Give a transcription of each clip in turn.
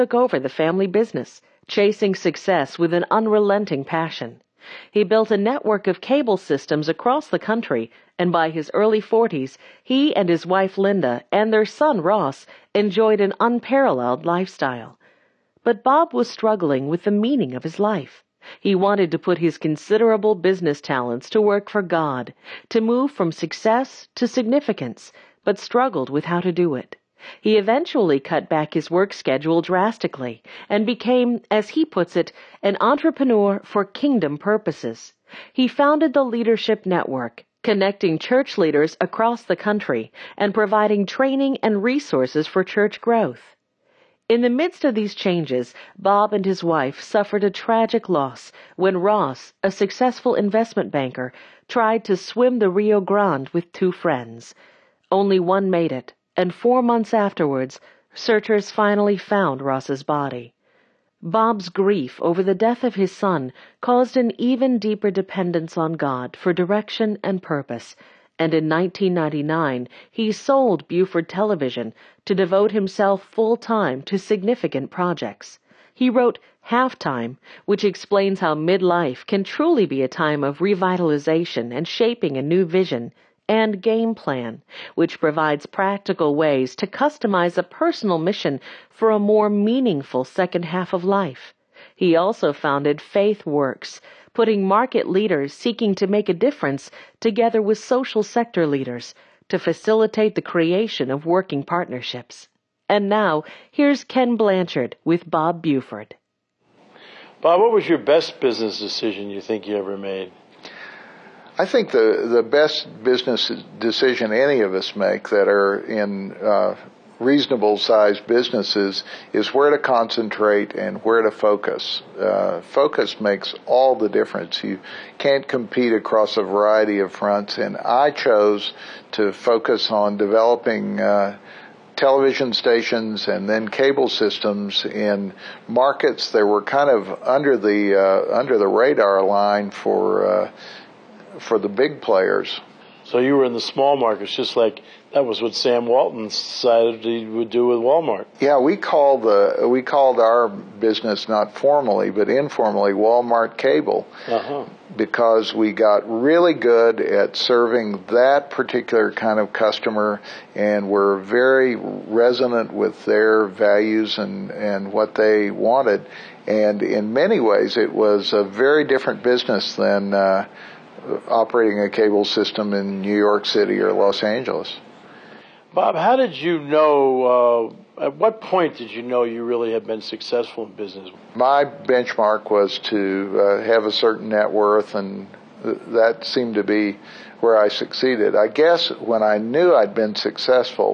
took over the family business, chasing success with an unrelenting passion. He built a network of cable systems across the country, and by his early 40s, he and his wife Linda and their son Ross enjoyed an unparalleled lifestyle. But Bob was struggling with the meaning of his life. He wanted to put his considerable business talents to work for God, to move from success to significance, but struggled with how to do it. He eventually cut back his work schedule drastically and became, as he puts it, an entrepreneur for kingdom purposes. He founded the Leadership Network, connecting church leaders across the country and providing training and resources for church growth. In the midst of these changes, Bob and his wife suffered a tragic loss when Ross, a successful investment banker, tried to swim the Rio Grande with two friends. Only one made it, and 4 months afterwards, searchers finally found Ross's body. Bob's grief over the death of his son caused an even deeper dependence on God for direction and purpose, and in 1999 he sold Buford Television to devote himself full-time to significant projects. He wrote Halftime, which explains how midlife can truly be a time of revitalization and shaping a new vision, and Game Plan, which provides practical ways to customize a personal mission for a more meaningful second half of life. He also founded Faith Works, putting market leaders seeking to make a difference together with social sector leaders to facilitate the creation of working partnerships. And now, here's Ken Blanchard with Bob Buford. Bob, what was your best business decision you think you ever made? I think the best business decision any of us make that are in reasonable-sized businesses is where to concentrate and where to focus. Focus makes all the difference. You can't compete across a variety of fronts, and I chose to focus on developing television stations and then cable systems in markets that were kind of under the radar line for the big players. So you were in the small markets, just like that was what Sam Walton decided he would do with Walmart. Yeah, we called our business not formally but informally Walmart Cable, because we got really good at serving that particular kind of customer and were very resonant with their values and what they wanted. And in many ways, it was a very different business than operating a cable system in New York City or Los Angeles. Bob, how did you know, at what point did you know you really had been successful in business? My benchmark was to have a certain net worth, and that seemed to be where I succeeded. I guess when I knew I'd been successful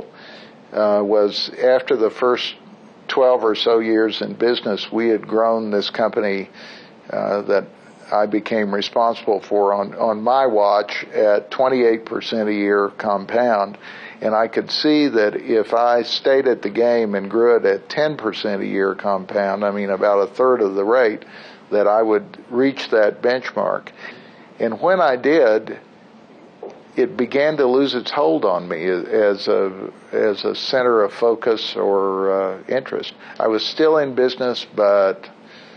was after the first 12 or so years in business. We had grown this company that I became responsible for on my watch at 28% a year compound. And I could see that if I stayed at the game and grew it at 10% a year compound, I mean about a third of the rate, that I would reach that benchmark. And when I did, it began to lose its hold on me as a center of focus or interest. I was still in business, but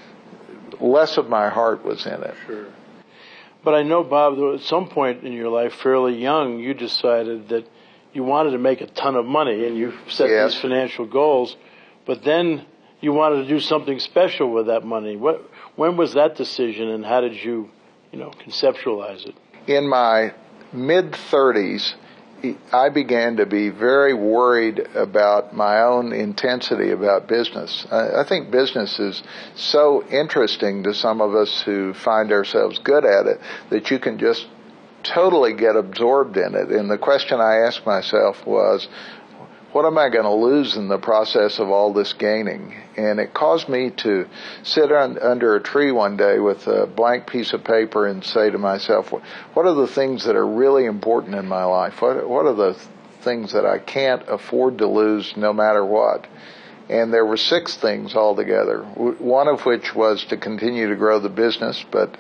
less of my heart was in it. Sure. But I know, Bob, at some point in your life, fairly young, you decided that you wanted to make a ton of money, and you set these financial goals, but then you wanted to do something special with that money. When was that decision, and how did you conceptualize it? In my mid-30s, I began to be very worried about my own intensity about business. I think business is so interesting to some of us who find ourselves good at it that you can just totally get absorbed in it. And the question I asked myself was, what am I going to lose in the process of all this gaining? And it caused me to sit under a tree one day with a blank piece of paper and say to myself, what are the things that are really important in my life? What are the things that I can't afford to lose no matter what? And there were 6 things altogether, one of which was to continue to grow the business, but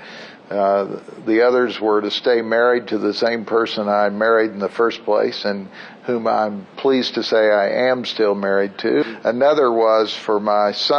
the others were to stay married to the same person I married in the first place and whom I'm pleased to say I am still married to. Another was for my son